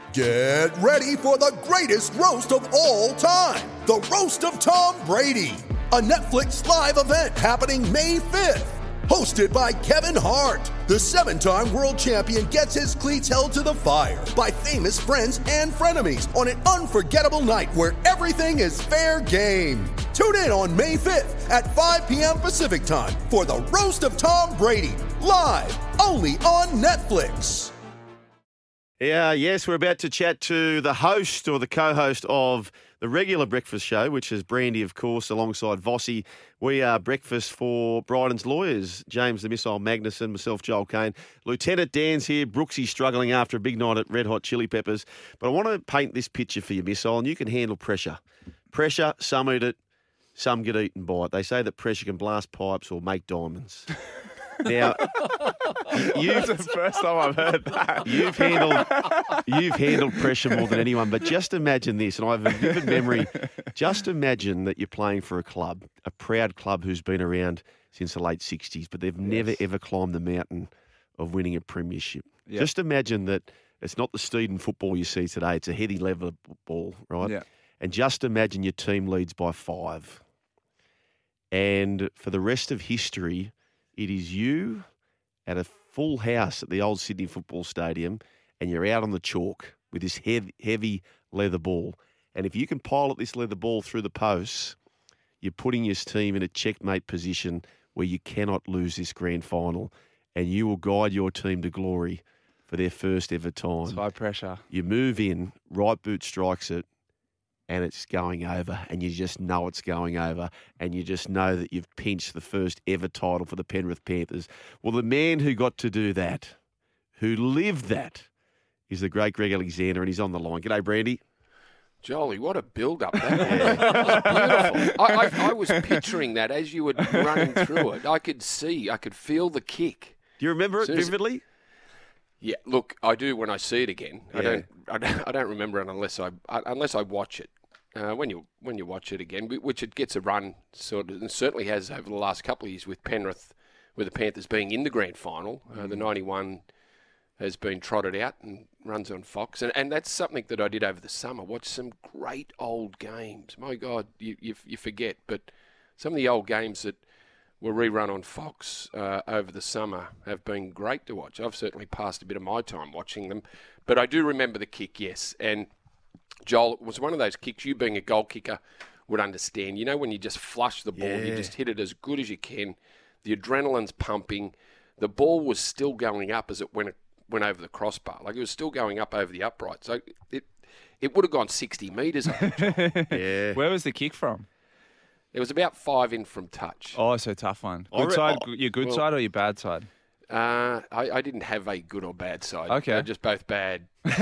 Get ready for the greatest roast of all time, the Roast of Tom Brady, a Netflix live event happening May 5th. Hosted by Kevin Hart, the 7-time world champion gets his cleats held to the fire by famous friends and frenemies on an unforgettable night where everything is fair game. Tune in on May 5th at 5 p.m. Pacific time for the Roast of Tom Brady, live only on Netflix. Yes, we're about to chat to the host or the co-host of the regular breakfast show, which is Brandy, of course, alongside Vossi. We are breakfast for Bryden's lawyers, James the Missile Magnuson, myself, Joel Kane. Lieutenant Dan's here. Brooksy struggling after a big night at Red Hot Chili Peppers. But I want to paint this picture for you, Missile, and you can handle pressure. Pressure, some eat it, some get eaten by it. They say that pressure can blast pipes or make diamonds. Now, that's the first time I've heard that. You've handled pressure more than anyone, but just imagine this, and I have a vivid memory. Just imagine that you're playing for a club, a proud club who's been around since the late 60s, but they've never, ever climbed the mountain of winning a premiership. Yep. Just imagine that it's not the Steeden football you see today. It's a heady level ball, right? Yeah. And just imagine your team leads by 5. And for the rest of history, it is you at a full house at the old Sydney Football Stadium, and you're out on the chalk with this heavy leather ball. And if you can pilot this leather ball through the posts, you're putting your team in a checkmate position where you cannot lose this grand final, and you will guide your team to glory for their first ever time. It's high pressure. You move in, right boot strikes it, and it's going over, and you just know it's going over, and you just know that you've pinched the first ever title for the Penrith Panthers. Well, the man who got to do that, who lived that, is the great Greg Alexander, and he's on the line. G'day, Brandy. Jolly, what a build-up that was. That was beautiful. I was picturing that as you were running through it. I could feel the kick. Do you remember it vividly? Yeah, look, I do when I see it again. Yeah. I don't remember it unless I watch it. When you watch it again, which it gets a run, sort of, and certainly has over the last couple of years with Penrith, with the Panthers being in the grand final. The 91 has been trotted out and runs on Fox, and that's something that I did over the summer. Watch some great old games. My God, you forget, but some of the old games that were rerun on Fox over the summer have been great to watch. I've certainly passed a bit of my time watching them, but I do remember the kick, yes, and Joel, it was one of those kicks you being a goal kicker would understand. You know, when you just flush the ball, you just hit it as good as you can. The adrenaline's pumping. The ball was still going up as it went over the crossbar. Like, it was still going up over the upright. So it would have gone 60 metres up. Yeah. Where was the kick from? It was about 5 in from touch. Oh, so tough one. Good side, your good side or your bad side? I didn't have a good or bad side. Okay. They're just both bad. James,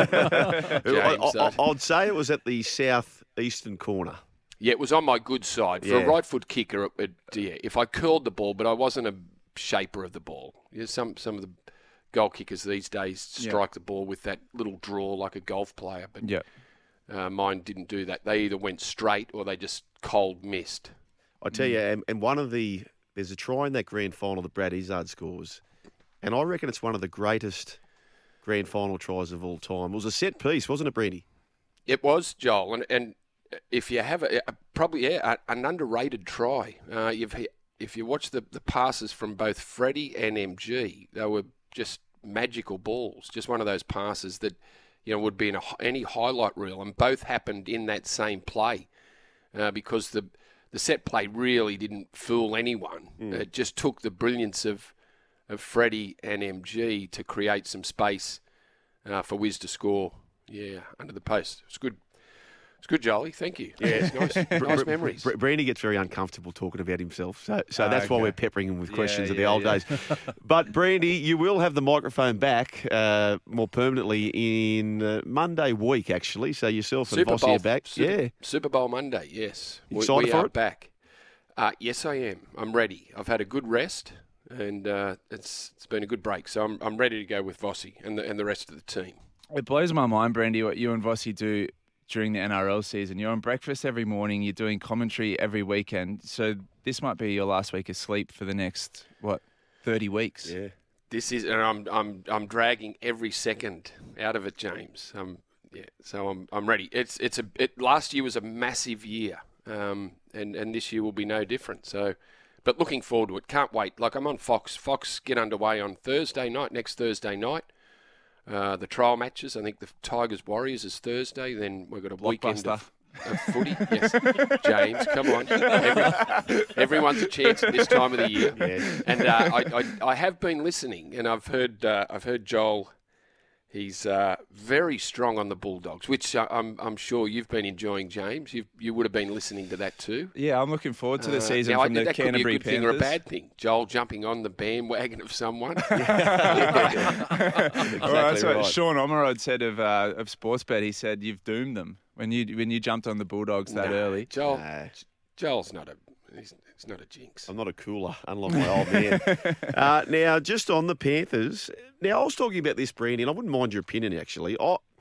I'd say it was at the southeastern corner. Yeah, it was on my good side. For a right foot kicker, if I curled the ball, but I wasn't a shaper of the ball. Yeah, some of the goal kickers these days strike the ball with that little draw like a golf player, but mine didn't do that. They either went straight or they just cold missed. I tell you, and there's a try in that grand final that Brad Izzard scores, and I reckon it's one of the greatest grand final tries of all time. It was a set piece, wasn't it, Brandy? It was, Joel, and if you have an underrated try. If you watch the passes from both Freddie and MG, they were just magical balls. Just one of those passes that would be in any highlight reel, and both happened in that same play because the set play really didn't fool anyone. It just took the brilliance of Freddie and MG to create some space for Wiz to score. Yeah, under the post. It's good. It's good, Jolie. Thank you. Yeah, it's nice. Nice memories. Brandy gets very uncomfortable talking about himself, so that's why we're peppering him with questions of the old days. But Brandy, you will have the microphone back more permanently in Monday week, actually. So yourself and Vossi are back. Super Bowl Monday. Yes, excited for it? Back. Yes, I am. I'm ready. I've had a good rest, and it's been a good break. So I'm ready to go with Vossi and the rest of the team. It blows my mind, Brandy, what you and Vossi do during the NRL season. You're on breakfast every morning. You're doing commentary every weekend. So this might be your last week of sleep for the next, 30 weeks? Yeah. This is, and I'm dragging every second out of it, James. So I'm ready. Last year was a massive year, and this year will be no different. So, but looking forward to it. Can't wait. Like, I'm on Fox. Fox get underway on next Thursday night. The trial matches. I think the Tigers Warriors is Thursday. Then we've got a weekend of footy. Yes, James, come on. Everyone's a chance at this time of the year. Yes. And I have been listening, and I've heard Joel. He's very strong on the Bulldogs, which I'm sure you've been enjoying, James. You would have been listening to that too. Yeah, I'm looking forward to the season from the Canterbury Panthers. That could be a good thing or a bad thing. Joel jumping on the bandwagon of someone. Exactly that's what right. Sean Omerod said of Sportsbet. He said you've doomed them when you jumped on the Bulldogs that early. Joel's not a jinx. I'm not a cooler, unlike my old man. Now, just on the Panthers. Now, I was talking about this, Brandy, and I wouldn't mind your opinion, actually.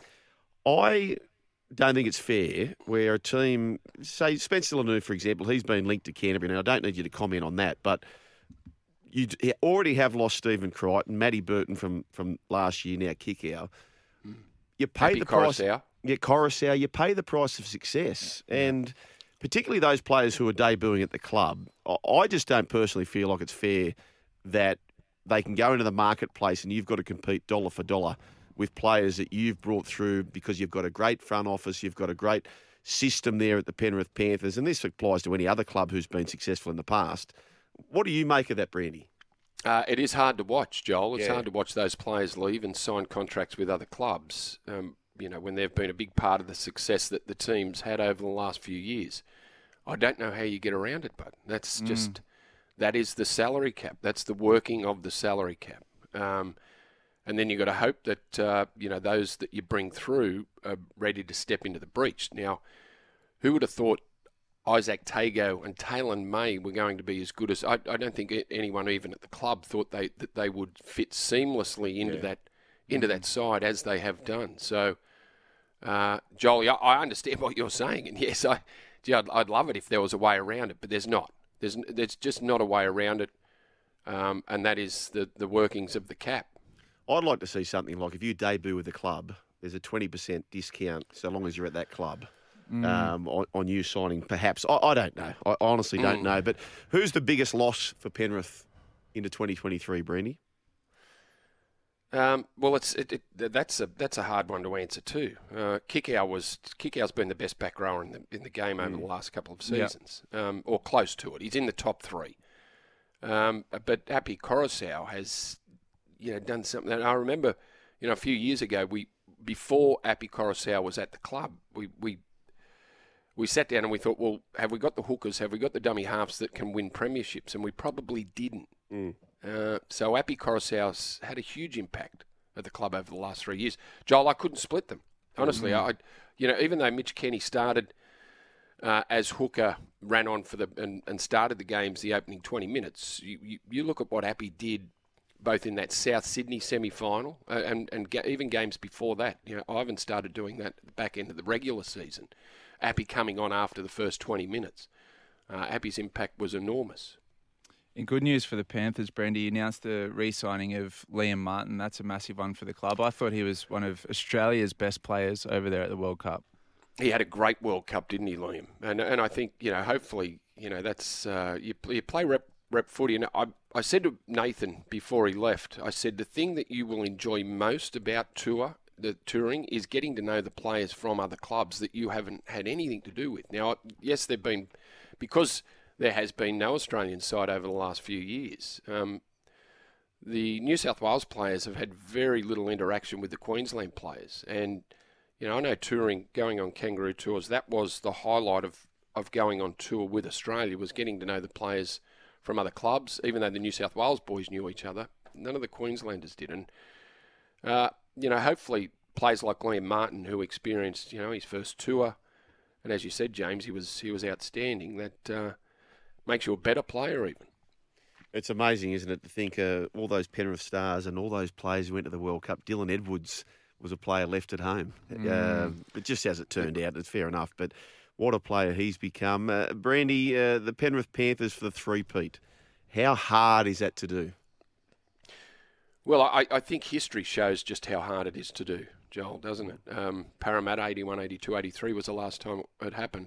I don't think it's fair where a team, say Spencer Lanu, for example, he's been linked to Canterbury. Now, I don't need you to comment on that, but you already have lost Stephen Crichton, Matty Burton from last year, now Kickow. You pay the price. Coruscant. You pay the price of success. Yeah. And particularly those players who are debuting at the club, I just don't personally feel like it's fair that they can go into the marketplace and you've got to compete dollar for dollar with players that you've brought through because you've got a great front office, you've got a great system there at the Penrith Panthers, and this applies to any other club who's been successful in the past. What do you make of that, Brandy? It is hard to watch, Joel. It's hard to watch those players leave and sign contracts with other clubs, when they've been a big part of the success that the team's had over the last few years. I don't know how you get around it, but that's just... That is the salary cap. That's the working of the salary cap. And then you've got to hope that, those that you bring through are ready to step into the breach. Now, who would have thought Isaac Tago and Taylor May were going to be as good as... I don't think anyone even at the club thought that they would fit seamlessly into that side as they have done. So, Joel, I understand what you're saying. And yes, I'd love it if there was a way around it, but there's not. There's just not a way around it, and that is the workings of the cap. I'd like to see something like if you debut with the club, there's a 20% discount so long as you're at that club on you signing, perhaps. I don't know. I honestly don't know. But who's the biggest loss for Penrith into 2023, Brandy? Well, that's a hard one to answer too. Kickout's been the best back rower in the game over the last couple of seasons, or close to it. He's in the top three. But Happy Coruscant has, done something. And I remember, a few years ago, before Happy Coruscant was at the club, we sat down and we thought, well, have we got the hookers? Have we got the dummy halves that can win premierships? And we probably didn't. So Happy Coruscant's had a huge impact at the club over the last 3 years. Joel, I couldn't split them. Honestly, even though Mitch Kenny started as hooker, ran on for and started the games the opening 20 minutes, you look at what Happy did both in that South Sydney semi-final and even games before that. Ivan started doing that at the back end of the regular season. Happy coming on after the first 20 minutes. Happy's impact was enormous. In good news for the Panthers, Brandy, you announced the re-signing of Liam Martin. That's a massive one for the club. I thought he was one of Australia's best players over there at the World Cup. He had a great World Cup, didn't he, Liam? And I think, hopefully, that's you play rep footy. And I said to Nathan before he left, I said the thing that you will enjoy most about the touring is getting to know the players from other clubs that you haven't had anything to do with. Now, yes, they've been, because there has been no Australian side over the last few years. The New South Wales players have had very little interaction with the Queensland players. And, I know touring, going on kangaroo tours, that was the highlight of going on tour with Australia, was getting to know the players from other clubs, even though the New South Wales boys knew each other. None of the Queenslanders did. And, hopefully players like Liam Martin, who experienced, his first tour, and as you said, James, he was outstanding, that makes you a better player even. It's amazing, isn't it, to think all those Penrith stars and all those players who went to the World Cup. Dylan Edwards was a player left at home. But just as it turned out, it's fair enough. But what a player he's become. Brandy, the Penrith Panthers for the three-peat. How hard is that to do? Well, I think history shows just how hard it is to do, Joel, doesn't it? Parramatta 81, 82, 83 was the last time it happened.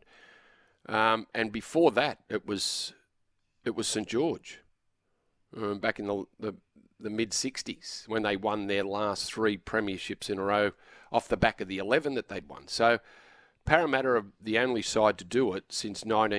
And before that, it was St George back in the mid-'60s when they won their last 3 premierships in a row off the back of the 11 that they'd won. So Parramatta are the only side to do it since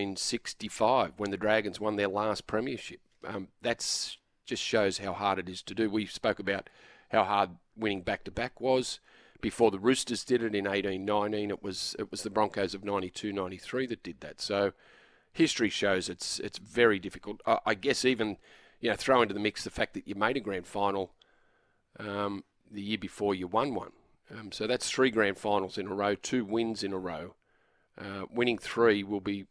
1965 when the Dragons won their last premiership. That's just shows how hard it is to do. We spoke about how hard winning back-to-back was. Before the Roosters did it in 18-19, it was the Broncos of 92-93 that did that. So history shows it's very difficult. I guess even, throw into the mix the fact that you made a grand final the year before you won one. So that's 3 grand finals in a row, 2 wins in a row. Winning 3 will be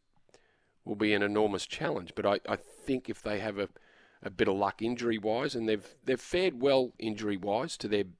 an enormous challenge. But I think if they have a bit of luck injury-wise, and they've fared well injury-wise to their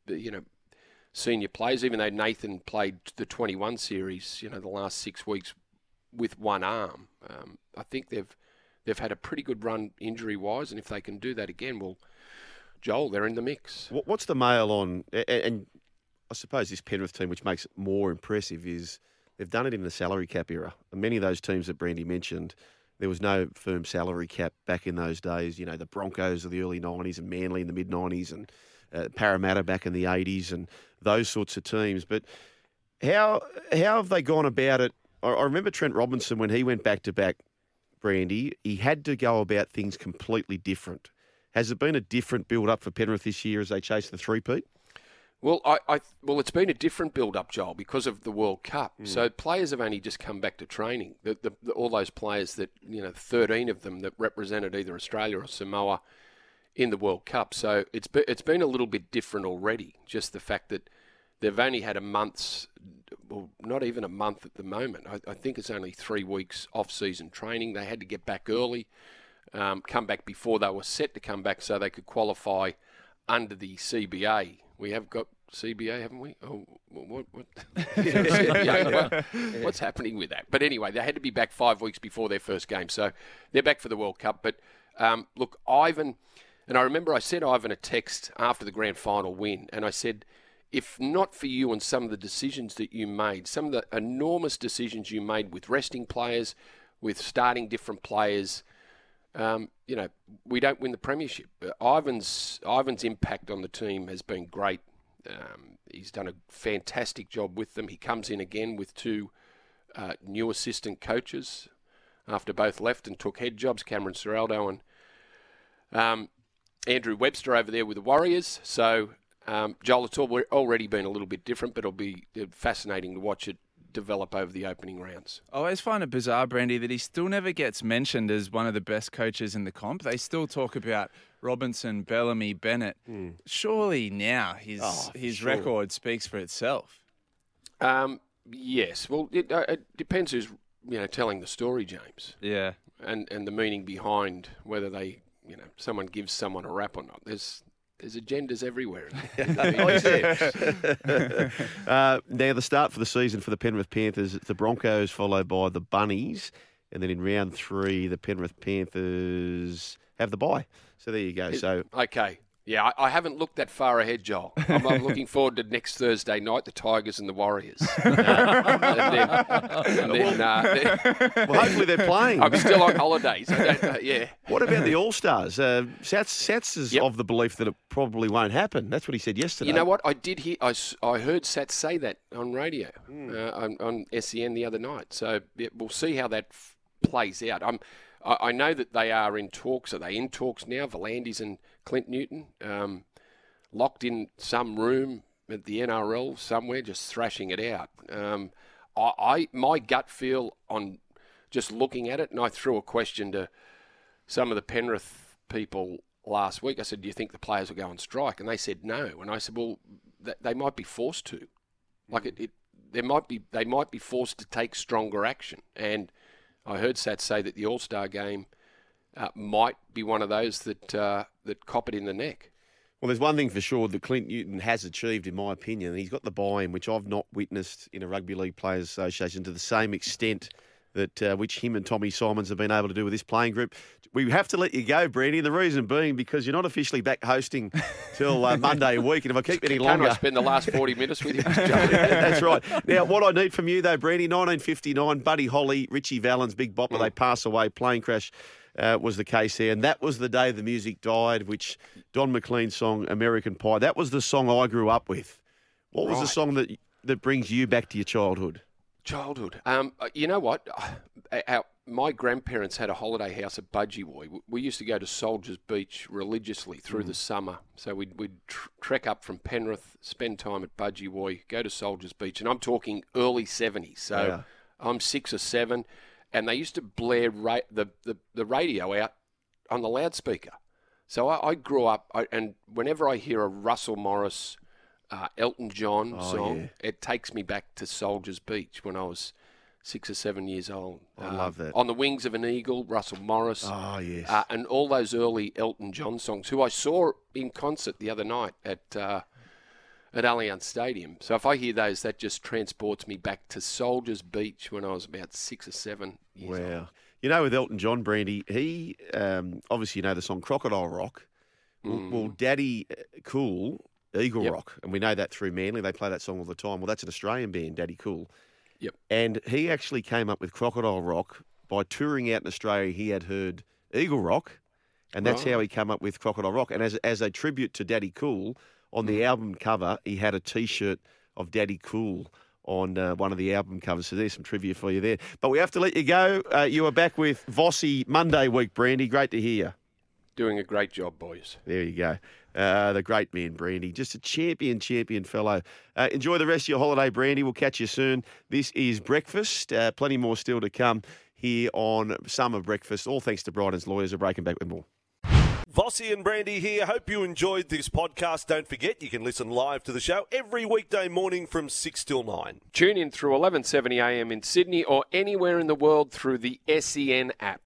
senior players, even though Nathan played the 21 series, the last 6 weeks with one arm. I think they've had a pretty good run injury-wise, and if they can do that again, well, Joel, they're in the mix. What's the mail on? And I suppose this Penrith team, which makes it more impressive, is they've done it in the salary cap era. And many of those teams that Brandy mentioned, there was no firm salary cap back in those days. The Broncos of the early 90s and Manly in the mid-90s and Parramatta back in the 80s and those sorts of teams. But how have they gone about it? I remember Trent Robinson, when he went back-to-back, Brandy, he had to go about things completely different. Has it been a different build-up for Penrith this year as they chase the three-peat? Well, it's been a different build-up, Joel, because of the World Cup. So players have only just come back to training. All those players that 13 of them that represented either Australia or Samoa in the World Cup. So it's been a little bit different already. Just the fact that they've only had a month's, well, not even a month at the moment. I think it's only 3 weeks off-season training. They had to get back early, come back before they were set to come back, so they could qualify under the CBA. We have got CBA, haven't we? Oh, what? What's happening with that? But anyway, they had to be back 5 weeks before their first game, so they're back for the World Cup. But look, Ivan, and I remember I sent Ivan a text after the grand final win, and I said, if not for you and some of the decisions that you made, some of the enormous decisions you made with resting players, with starting different players, we don't win the premiership. Ivan's impact on the team has been great. He's done a fantastic job with them. He comes in again with 2 new assistant coaches after both left and took head jobs, Cameron Ciraldo and Andrew Webster over there with the Warriors. So, Joel, it's already been a little bit different, but it'll be fascinating to watch it develop over the opening rounds. I always find it bizarre, Brandy, that he still never gets mentioned as one of the best coaches in the comp. They still talk about Robinson, Bellamy, Bennett. Surely now his record speaks for itself. Yes. Well, it depends who's telling the story, James. Yeah. And the meaning behind whether they someone gives someone a rap or not. There's agendas everywhere. Now, the start for the season for the Penrith Panthers, it's the Broncos followed by the Bunnies. And then in round 3, the Penrith Panthers have the bye. So there you go. Okay. Yeah, I haven't looked that far ahead, Joel. I'm looking forward to next Thursday night, the Tigers and the Warriors. Well, hopefully they're playing. I'm still on holidays. Yeah. What about the All-Stars? Sats is of the belief that it probably won't happen. That's what he said yesterday. You know what? I did hear. I heard Sats say that on radio, on SEN the other night. So we'll see how that plays out. I know that they are in talks. Are they in talks now? Volandis and Clint Newton locked in some room at the NRL somewhere, just thrashing it out. My gut feel on just looking at it, and I threw a question to some of the Penrith people last week. I said, "Do you think the players will go on strike?" And they said no. And I said, "Well, they might be forced to. They might be forced to take stronger action." And I heard Sats say that the All-Star game might be one of those that cop it in the neck. Well, there's one thing for sure that Clint Newton has achieved, in my opinion. He's got the buy-in, which I've not witnessed in a Rugby League Players Association to the same extent that which him and Tommy Simons have been able to do with this playing group. We have to let you go, Brandy, and the reason being because you're not officially back hosting till Monday week, and if I keep any longer... Can I spend the last 40 minutes with you, Joe? That's right. Now, what I need from you, though, Brandy, 1959, Buddy Holly, Richie Valens, Big Bopper, they pass away, plane crash was the case there, and that was the day the music died, which Don McLean's song, American Pie, that was the song I grew up with. What was the song that brings you back to your childhood? Childhood. You know what? My grandparents had a holiday house at Budgewoi. We used to go to Soldiers Beach religiously through the summer. So we'd trek up from Penrith, spend time at Budgewoi, go to Soldiers Beach. And I'm talking early 70s. So I'm 6 or 7. And they used to blare the radio out on the loudspeaker. So I grew up, and whenever I hear a Russell Morris, Elton John song, it takes me back to Soldiers Beach when I was 6 or 7 years old. I love that. On the Wings of an Eagle, Russell Morris. Oh, yes. And all those early Elton John songs, who I saw in concert the other night at Allianz Stadium. So if I hear those, that just transports me back to Soldiers Beach when I was about 6 or 7 years old. Wow. You know, with Elton John, Brandy, he, obviously you know the song Crocodile Rock. Well, Daddy Cool, Eagle Rock, and we know that through Manly. They play that song all the time. Well, that's an Australian band, Daddy Cool. Yep. And he actually came up with Crocodile Rock by touring out in Australia. He had heard Eagle Rock, and that's how he came up with Crocodile Rock. And as a tribute to Daddy Cool, on the album cover, he had a T-shirt of Daddy Cool on one of the album covers. So there's some trivia for you there. But we have to let you go. You are back with Vossi Monday week, Brandy. Great to hear you. Doing a great job, boys. There you go. The great man, Brandy. Just a champion fellow. Enjoy the rest of your holiday, Brandy. We'll catch you soon. This is Breakfast. Plenty more still to come here on Summer Breakfast. All thanks to Bryden's Lawyers. We're breaking back with more. Vossi and Brandy here. Hope you enjoyed this podcast. Don't forget, you can listen live to the show every weekday morning from 6 till 9. Tune in through 11:70 a.m. in Sydney or anywhere in the world through the SEN app.